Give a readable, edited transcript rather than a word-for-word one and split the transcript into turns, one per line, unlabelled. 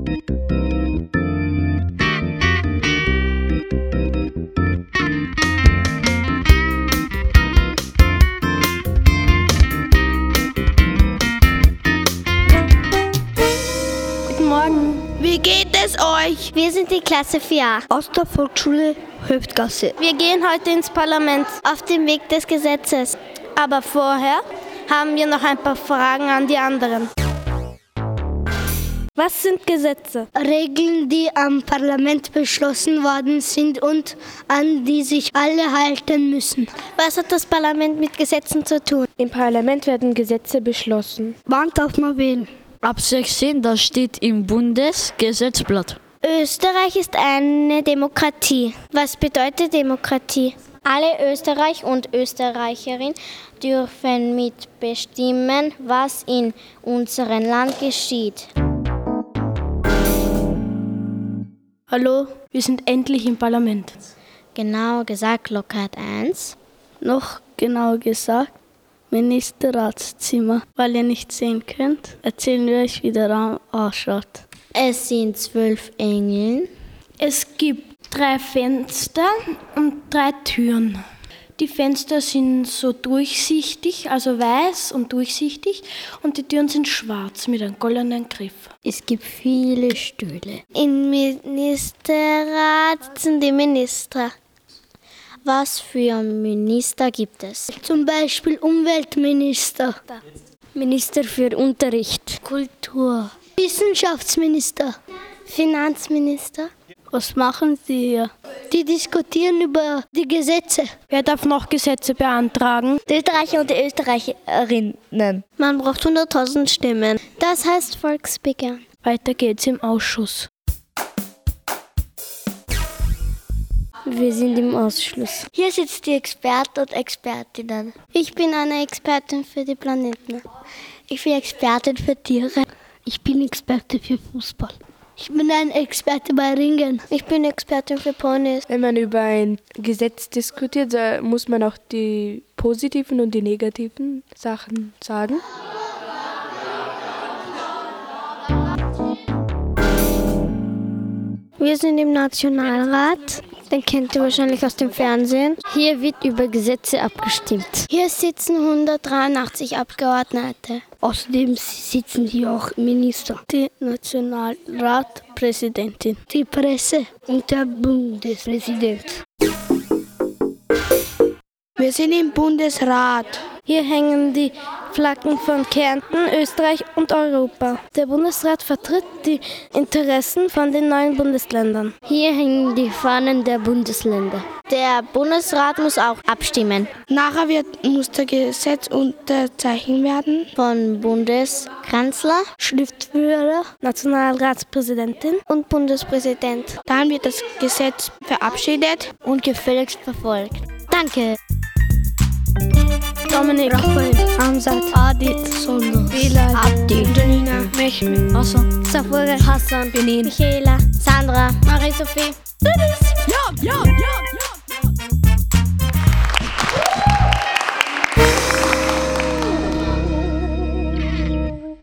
Morgen. Wie geht es euch?
Wir sind die Klasse 4a
aus der Volksschule Höftgasse.
Wir gehen heute ins Parlament auf dem Weg des Gesetzes. Aber vorher haben wir noch ein paar Fragen an die anderen. Was sind Gesetze?
Regeln, die am Parlament beschlossen worden sind und an die sich alle halten müssen.
Was hat das Parlament mit Gesetzen zu tun?
Im Parlament werden Gesetze beschlossen.
Wann darf man wählen?
Ab 16, das steht im Bundesgesetzblatt.
Österreich ist eine Demokratie. Was bedeutet Demokratie? Alle Österreicher und Österreicherinnen dürfen mitbestimmen, was in unserem Land geschieht.
Hallo, wir sind endlich im Parlament.
Genauer gesagt Lokal 1.
Noch genauer gesagt Ministerratszimmer. Weil ihr nicht sehen könnt, erzählen wir euch, wie der Raum ausschaut.
Es sind 12 Engel.
Es gibt 3 Fenster und 3 Türen. Die Fenster sind so durchsichtig, also weiß und durchsichtig, und die Türen sind schwarz mit einem goldenen Griff.
Es gibt viele Stühle. Im Ministerrat sind die Minister. Was für Minister gibt es?
Zum Beispiel Umweltminister,
Minister für Unterricht,
Kultur, Wissenschaftsminister,
Finanzminister.
Was machen sie hier? Die diskutieren über die Gesetze.
Wer darf noch Gesetze beantragen?
Die Österreicher und die Österreicherinnen. Man braucht 100.000 Stimmen. Das heißt Volksbegehren.
Weiter geht's im Ausschuss.
Wir sind im Ausschuss.
Hier sitzen die Experten und Expertinnen.
Ich bin eine Expertin für die Planeten.
Ich bin Expertin für Tiere. Ich bin Experte für Fußball. Ich bin ein Experte bei Ringen.
Ich bin Expertin für Ponys.
Wenn man über ein Gesetz diskutiert, muss man auch die positiven und die negativen Sachen sagen.
Wir sind im Nationalrat. Den kennt ihr wahrscheinlich aus dem Fernsehen. Hier wird über Gesetze abgestimmt. Hier sitzen 183 Abgeordnete.
Außerdem sitzen hier auch Minister, die Nationalratpräsidentin, die Presse und der Bundespräsident.
Wir sind im Bundesrat.
Hier hängen die Flaggen von Kärnten, Österreich und Europa. Der Bundesrat vertritt die Interessen von den neuen Bundesländern. Hier hängen die Fahnen der Bundesländer. Der Bundesrat muss auch abstimmen.
Nachher muss das Gesetz unterzeichnet werden
Von Bundeskanzler,
Schriftführer,
Nationalratspräsidentin und Bundespräsident.
Dann wird das Gesetz verabschiedet
Und gefälligst verfolgt. Danke.
Dominik,
Raphael,
Hamzat,
Adit, Sondor,
Bilal,
Abdi,
Janina, Mehmet,
Hassan,
Safura,
Hassan, Benin,
Michaela, Sandra, Marie-Sophie.
Ja.